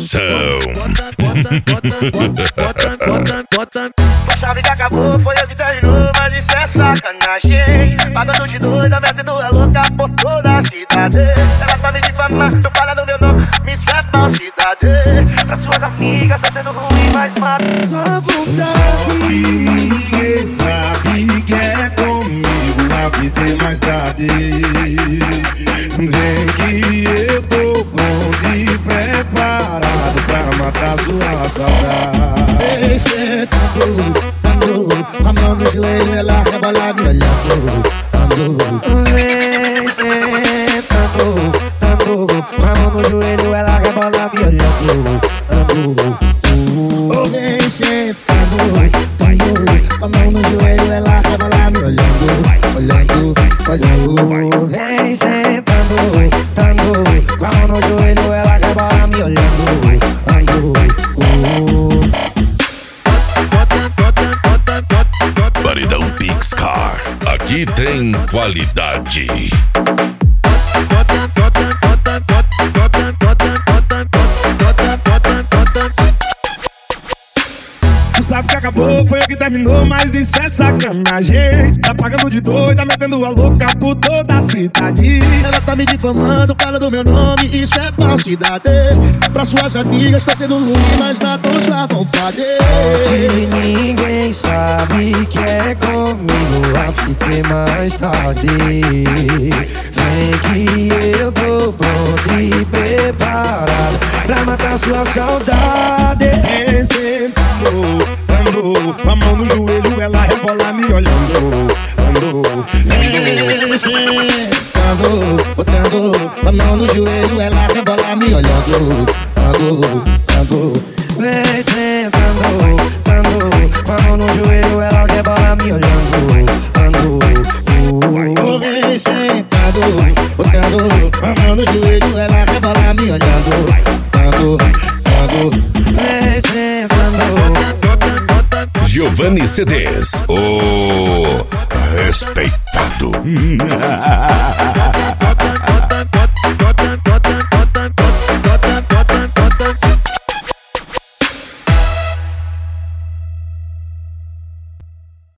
Produção. A chave que acabou foi eu que terminou, mas isso é sacanagem. Pagando de doida, metendo a louca por toda a cidade. Ela tá me difamando, fala do meu nome, isso é falsidade. Pra suas amigas tá sendo ruim, mas mata sua vontade. Só que ninguém sabe que é comigo, a vida é mais tarde. Vem que eu tô pronto e preparado pra matar sua saudade. Vem sentando, com a mão no joelho, ela rebola me olhando. Vem sentando, com a mão no joelho, ela rebola me olhando. Vem sentando, com a mão no joelho, ela rebola me olhando. Vem sentando, com a mão no joelho, ela rebola me olhando. Paredão Pixcar. Aqui tem qualidade. Tu sabe que acabou, foi eu que terminou, mas isso é sacanagem. Tá pagando de doida, metendo a louca por toda a cidade. Ela tá me difamando, fala do meu nome, isso é falsidade. Pra suas amigas tá sendo ruim, mas matou sua vontade. Só que ninguém sabe que é comigo, a fita é mais tarde. Vem que eu tô pronto e preparado pra matar sua saudade. Vem sentando, com a mão no joelho, ela rebola me olhando. Vem sentando, botando a mão no joelho, ela rebola me olhando. Vem sentando, com a mão no joelho, ela rebola me olhando. Vem sentando, botando a mão no joelho, ela rebola me olhando. Vem sentando. Giovanni CDs, o respeitado.